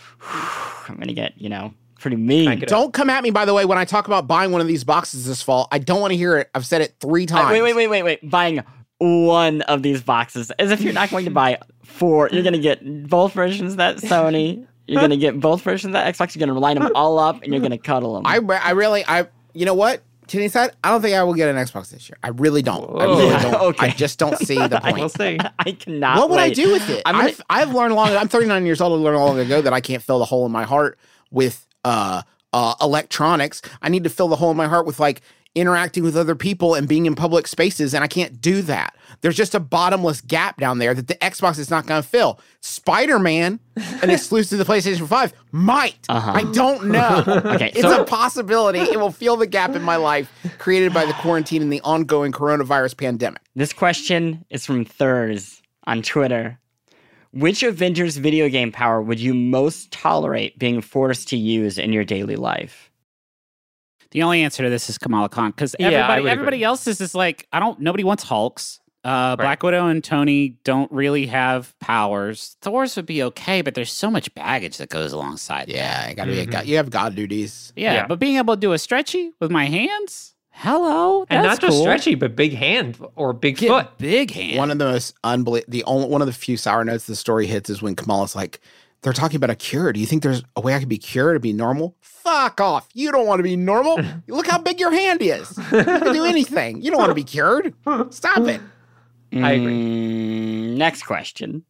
I'm gonna get you know pretty mean. Crank it up. Don't come at me, by the way, when I talk about buying one of these boxes this fall. I don't want to hear it. I've said it three times. Wait, wait, wait, wait, wait. Buying one of these boxes, as if you're not going to buy four. You're gonna get both versions of that Sony. You're gonna get both versions of that Xbox. You're gonna line them all up, and you're gonna cuddle them. I, I really, I, you know what? Kidding aside, I don't think I will get an Xbox this year. I really don't. I Whoa. really Yeah, don't. okay. I just don't see the point. We'll see. I cannot. What would I wait. do with it? I'm gonna- I've I've learned long. I'm thirty-nine years old. I learned long ago that I can't fill the hole in my heart with uh uh electronics. I need to fill the hole in my heart with like interacting with other people and being in public spaces, and I can't do that. There's just a bottomless gap down there that the Xbox is not going to fill. Spider-Man, an exclusive to the PlayStation five, might. Uh-huh. I don't know. Okay, It's so- a possibility. It will fill the gap in my life created by the quarantine and the ongoing coronavirus pandemic. This question is from Thurs on Twitter. Which Avengers video game power would you most tolerate being forced to use in your daily life? The only answer to this is Kamala Khan because Yeah, I everybody, would everybody agree. else is just like I don't. Nobody wants Hulks. Uh, Black Widow and Tony don't really have powers. Thor's would be okay, but there's so much baggage that goes alongside. Yeah, that. you gotta be a god. You have god duties. Yeah, Yeah. but being able to do a stretchy with my hands, hello, And that's not just cool. stretchy, but big hand or big Get foot. big hand. One of the most unbelievable, the only one of the few sour notes the story hits is when Kamala's like, they're talking about a cure. Do you think there's a way I could be cured to be normal? Fuck off. You don't want to be normal. Look how big your hand is. You can do anything. You don't want to be cured. Stop it. I agree. Mm, next question.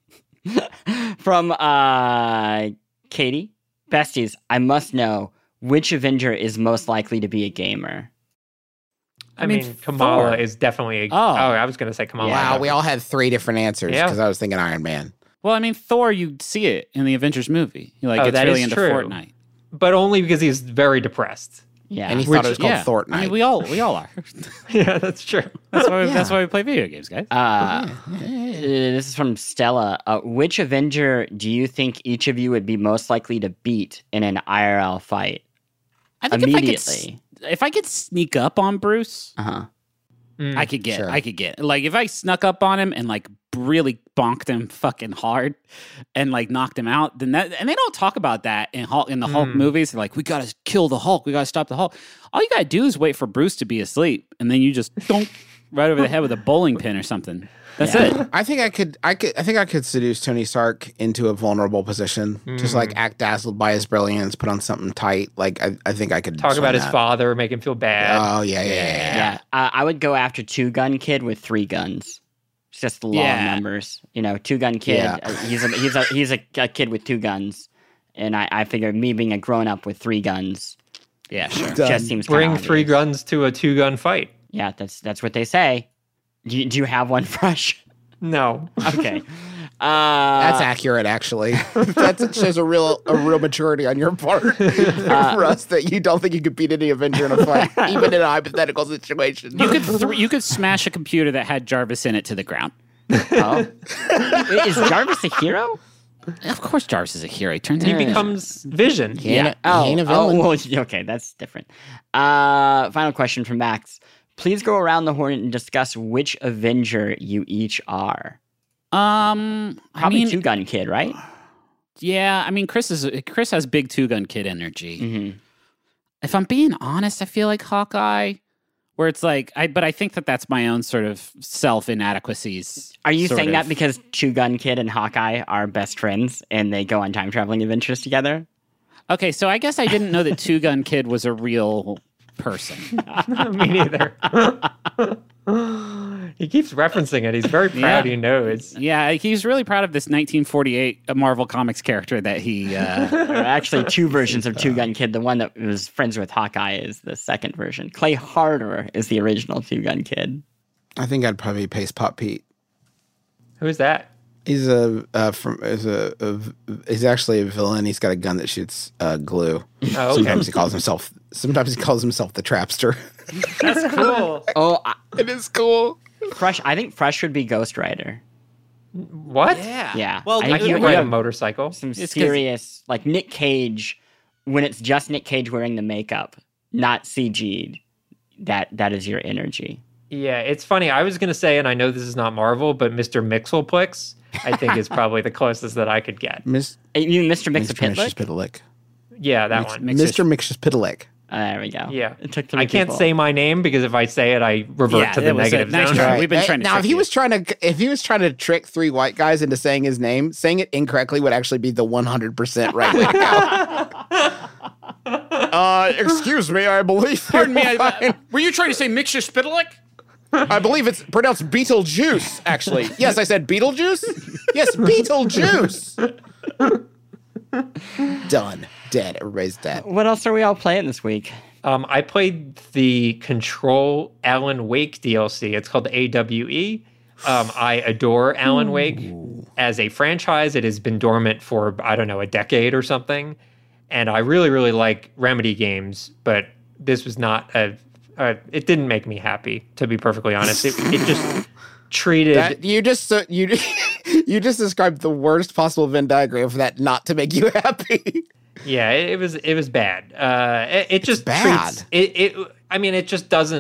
From uh, Katie. Besties, I must know which Avenger is most likely to be a gamer. I, I mean, mean, Kamala Thor. is definitely. A, Oh. oh. I was going to say Kamala. Wow, we all had three different answers Yeah. because I was thinking Iron Man. Well, I mean, Thor, you see it in the Avengers movie. He like Oh, gets that really is into true. Fortnite. But only because he's very depressed. Yeah. And he Which- thought it was called yeah, Fortnite. I mean, we all we all are. Yeah, that's true. That's why we, Yeah. that's why we play video games, guys. Uh, this is from Stella. Uh, which Avenger do you think each of you would be most likely to beat in an I R L fight? I think if I could s- Immediately. if I could sneak up on Bruce, Uh huh. Mm. I could get, Sure. I could get, like, if I snuck up on him and like really bonked him fucking hard and like knocked him out, then that, and they don't talk about that in Hulk, in the Hulk Mm. movies. They're like, we gotta kill the Hulk, we gotta stop the Hulk. All you gotta do is wait for Bruce to be asleep, and then you just don't right over the head with a bowling pin or something. That's Yeah. it. I think I could, I could, I think I could seduce Tony Stark into a vulnerable position. Just like act dazzled by his brilliance, put on something tight. Like I, I think I could Talk swing about his that. father, make him feel bad. Oh yeah, yeah, yeah. yeah. Yeah. Uh, I would go after Two Gun Kid with three guns. It's just the law Yeah. of numbers. You know, Two Gun Kid. Yeah. uh, he's a he's a he's a, a kid with two guns, and I I figure me being a grown up with three guns Yeah, sure. Done. just seems kinda Bring three obvious. guns to a two gun fight. Yeah, that's that's what they say. Do you, do you have one fresh? No. Okay. Uh, That's accurate, actually. That shows a real, a real maturity on your part, Russ. That you don't think you could beat any Avenger in a fight, even in a hypothetical situation. You could th- you could smash a computer that had Jarvis in it to the ground. oh. Is Jarvis a hero? Of course, Jarvis is a hero. He turns He into becomes Vision. He ain't, Yeah. a, he ain't a villain. Oh, well, okay, that's different. Uh, final question from Max. Please go around the horn and discuss which Avenger you each are. Um, I Probably mean, Two Gun Kid, right? yeah. I mean, Chris is Chris has big two gun kid energy. Mm-hmm. If I'm being honest, I feel like Hawkeye, where it's like, I but I think that that's my own sort of self inadequacies. Are you sort saying of. that because Two Gun Kid and Hawkeye are best friends and they go on time traveling adventures together? Okay, so I guess I didn't know that two gun kid was a real person. Me neither. He keeps referencing it. He's very proud Yeah. he knows. Yeah, he's really proud of this nineteen forty-eight Marvel Comics character that he. Uh, There are actually two versions of Two Gun Kid. The one that was friends with Hawkeye is the second version. Clay Harder is the original Two Gun Kid. I think I'd probably paste Pop Pete. Who's that? He's a uh, from is a, a he's actually a villain. He's got a gun that shoots uh, glue. Oh, okay. Sometimes he calls himself. Sometimes he calls himself the Trapster. That's cool. Oh, I, It is cool. Fresh. I think Fresh would be Ghost Rider. What? Yeah. Well, I I think can you ride would a have motorcycle. some It's 'cause- serious, like Nick Cage, when it's just Nick Cage wearing the makeup, not C G'd. That that is your energy. Yeah, it's funny. I was going to say, and I know this is not Marvel, but Mister Mixelplex, I think is probably the closest that I could get. Miss Uh, You, Mister Mister Mixapitlick? Pitlick. Yeah, that one. Mix- Mister Pitlick. Uh, there we go. Yeah. It took three I can't people. say my name because if I say it, I revert Yeah, to the that was it. negative Nice zone. try. We've been Hey, trying to now, if trick he you. was trying to, if he was trying to trick three white guys into saying his name, saying it incorrectly would actually be the one hundred percent right way to go. uh, excuse me, I believe. Pardon me, I, were you trying to say Mixture Spitalik? I believe it's pronounced Beetlejuice. Actually, yes, I said Beetlejuice. Yes, Beetlejuice. Done. Dead. Everybody's dead. What else are we all playing this week? Um, I played the Control Alan Wake D L C. It's called A W E. Um, I adore Alan Wake as a franchise. It has been dormant for, I don't know, a decade or something. And I really, really like Remedy games, but this was not a, a it didn't make me happy, to be perfectly honest. It, it just treated... That, you just uh, you you just described the worst possible Venn diagram for that not to make you happy. Yeah, it, it was it was bad. Uh, it, it just bad. treats it, it. I mean, it just doesn't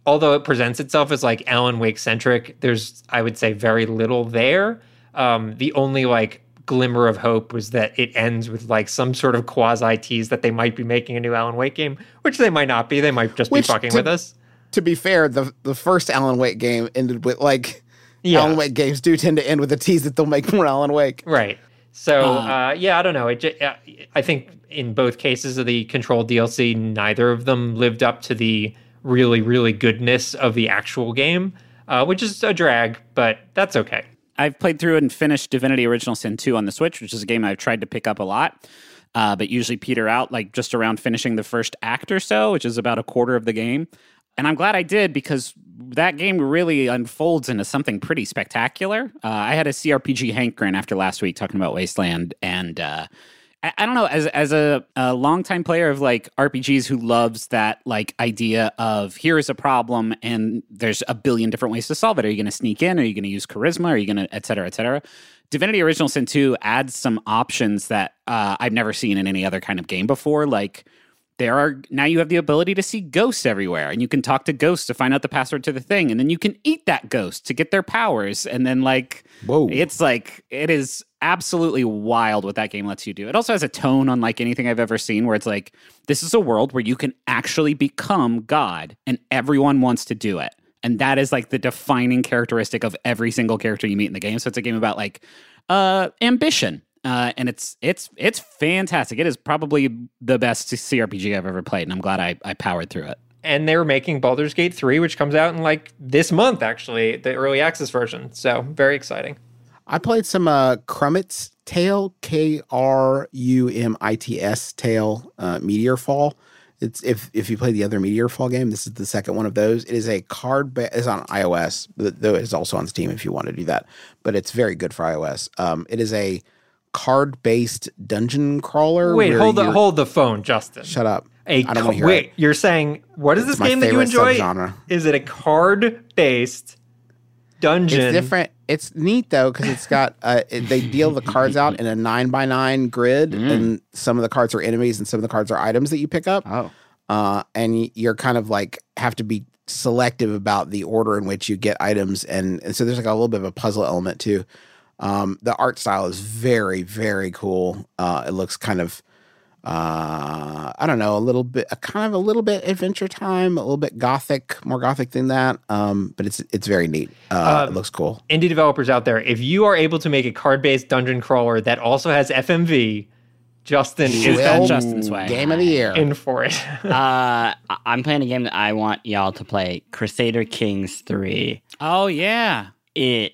although it presents itself as like Alan Wake centric, there's, I would say, very little there. Um, the only like glimmer of hope was that it ends with like some sort of quasi tease that they might be making a new Alan Wake game, which they might not be. They might just Which, be fucking to, with us. To be fair, the the first Alan Wake game ended with like Yeah. Alan Wake games do tend to end with a tease that they'll make more Alan Wake. Right. So, Uh, uh, yeah, I don't know. It ju- uh, I think in both cases of the Control D L C, neither of them lived up to the really, really goodness of the actual game, uh, which is a drag, but that's okay. I've played through and finished Divinity Original Sin two on the Switch, which is a game I've tried to pick up a lot, uh, but usually peter out like just around finishing the first act or so, which is about a quarter of the game. And I'm glad I did because that game really unfolds into something pretty spectacular. Uh, I had a C R P G hankering after last week talking about Wasteland, and uh, I, I don't know, as as a, a longtime player of like R P Gs who loves that like idea of here is a problem and there's a billion different ways to solve it. Are you going to sneak in? Are you going to use charisma? Are you going to et cetera, et cetera? Divinity Original Sin two adds some options that uh, I've never seen in any other kind of game before, like there are now you have the ability to see ghosts everywhere, and you can talk to ghosts to find out the password to the thing, and then you can eat that ghost to get their powers, and then like Whoa. it's like it is absolutely wild what that game lets you do. It also has a tone unlike anything I've ever seen, where it's like this is a world where you can actually become God, and everyone wants to do it, and that is like the defining characteristic of every single character you meet in the game. So it's a game about like uh, ambition. Uh, and it's it's it's fantastic. It is probably the best C R P G I've ever played, and I'm glad I, I powered through it. And they're making Baldur's Gate three, which comes out in like this month, actually, the early access version. So very exciting. I played some uh, Crumit's Tale, K R U M I T S Tale, uh, Meteor Fall. It's if if you play the other Meteor Fall game, this is the second one of those. It is a card ba- it's on iOS, though it's also on Steam if you want to do that. But it's very good for iOS. Um, it is a card-based dungeon crawler. Wait, where hold the you're- hold the phone, Justin. Shut up. A I don't ca- want to hear wait, it. you're saying what is It's this my game that you favorite enjoy? subgenre. Is it a card-based dungeon? It's different. It's neat though because it's got uh, it, they deal the cards out in a nine by nine grid, Mm. and some of the cards are enemies, and some of the cards are items that you pick up. Oh. Uh, and y- you're kind of like have to be selective about the order in which you get items, and, and so there's like a little bit of a puzzle element too. Um, the art style is very, very cool. Uh, it looks kind of, uh, I don't know, a little bit, a kind of a little bit Adventure Time, a little bit gothic, more gothic than that. Um, but it's it's very neat. Uh, Um, it looks cool. Indie developers out there, if you are able to make a card-based dungeon crawler that also has F M V, Justin is that Well, Justin's way? Game of the year. in for it. uh, I- I'm playing a game that I want y'all to play, Crusader Kings three. Oh yeah. It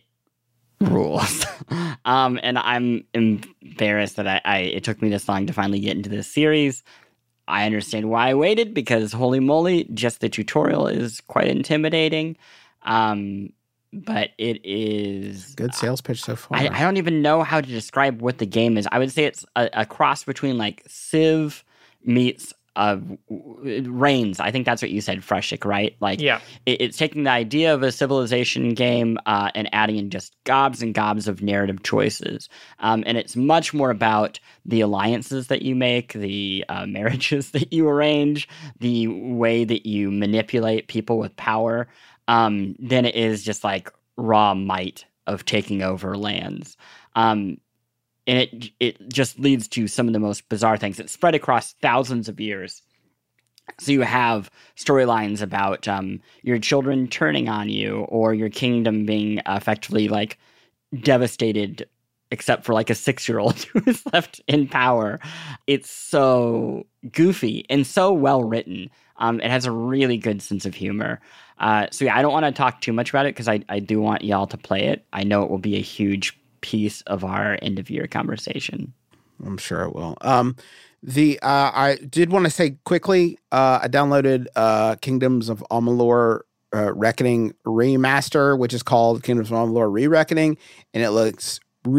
rules. um, and I'm embarrassed that I, I it took me this long to finally get into this series. I understand why I waited, because holy moly, just the tutorial is quite intimidating. Um, but it is Good sales pitch so far. I, I don't even know how to describe what the game is. I would say it's a, a cross between like Civ meets uh, Reigns. I think that's what you said, Freshik, right? Like, Yeah. it, it's taking the idea of a civilization game uh, and adding in just gobs and gobs of narrative choices. Um, and it's much more about the alliances that you make, the uh, marriages that you arrange, the way that you manipulate people with power, um, than it is just like raw might of taking over lands. Um, and it it just leads to some of the most bizarre things. It's spread across thousands of years. So you have storylines about um, your children turning on you, or your kingdom being effectively like devastated, except for like a six-year-old who is left in power. It's so goofy and so well written. Um, it has a really good sense of humor. Uh, so yeah, I don't want to talk too much about it because I, I do want y'all to play it. I know it will be a huge piece of our end of year conversation. I'm sure it will. Um, the uh, I did want to say quickly, uh, I downloaded uh, Kingdoms of Amalur uh, Reckoning Remaster, which is called Kingdoms of Amalur Re-Reckoning, and it looks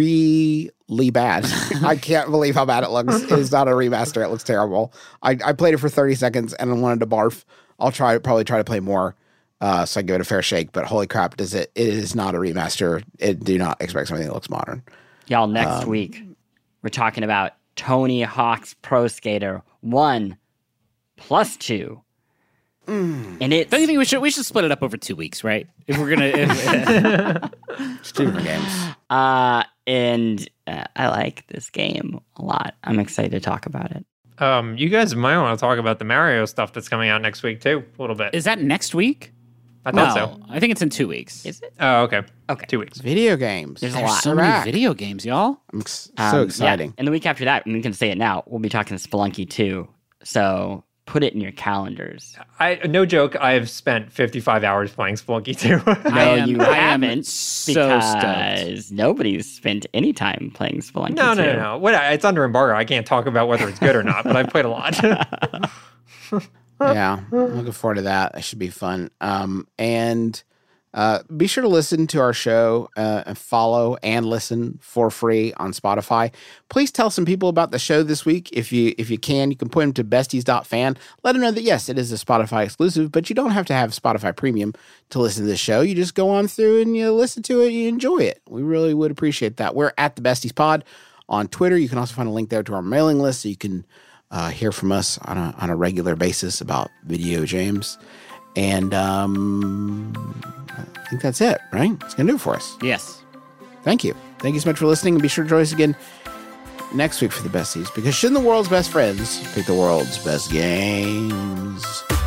really bad. I can't believe how bad it looks. It is not a remaster. It looks terrible. I, I played it for thirty seconds and I wanted to barf. I'll try probably try to play more. Uh, so I give it a fair shake, but holy crap, does it, it is not a remaster. It, do not expect something that looks modern. Y'all, next Um, week, we're talking about Tony Hawk's Pro Skater one plus two. And it Don't you think we should we should split it up over two weeks, right? If we're gonna, if, It's two different games. uh and uh, I like this game a lot. I'm excited to talk about it. Um, you guys might want to talk about the Mario stuff that's coming out next week too, a little bit. is that next week? I No, thought so. I think it's in two weeks. Is it? Oh, okay. Okay. Two weeks. Video games. There's a They're lot. So back. many video games, y'all. I'm ex- Um, so yeah. exciting. And the week after that, and we can say it now, we'll be talking Spelunky two. So put it in your calendars. I no joke. I've spent fifty-five hours playing Spelunky two. I No, am- you I am haven't, so because nobody's spent any time playing Spelunky no, no, two. no, no. What? It's under embargo. I can't talk about whether it's good or not. But I've played a lot. Yeah, I'm looking forward to that. That should be fun. Um, and uh, be sure to listen to our show uh, and follow and listen for free on Spotify. Please tell some people about the show this week. If you if you can, you can point them to besties dot fan. Let them know that, yes, it is a Spotify exclusive, but you don't have to have Spotify Premium to listen to this show. You just go on through and you listen to it and you enjoy it. We really would appreciate that. We're at the Besties Pod on Twitter. You can also find a link there to our mailing list so you can uh, hear from us on a, on a regular basis about video games. And um, I think that's it, right? It's going to do it for us. Yes. Thank you. Thank you so much for listening. And be sure to join us again next week for the besties, because shouldn't the world's best friends pick the world's best games?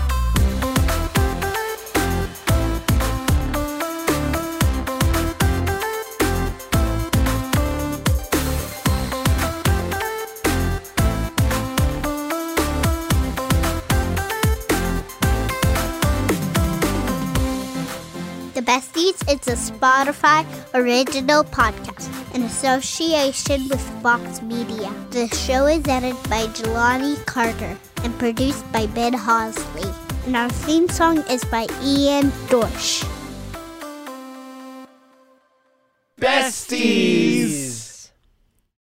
The Besties is a Spotify original podcast in association with Fox Media. The show is edited by Jelani Carter and produced by Ben Hosley. And our theme song is by Ian Dorsch. Besties!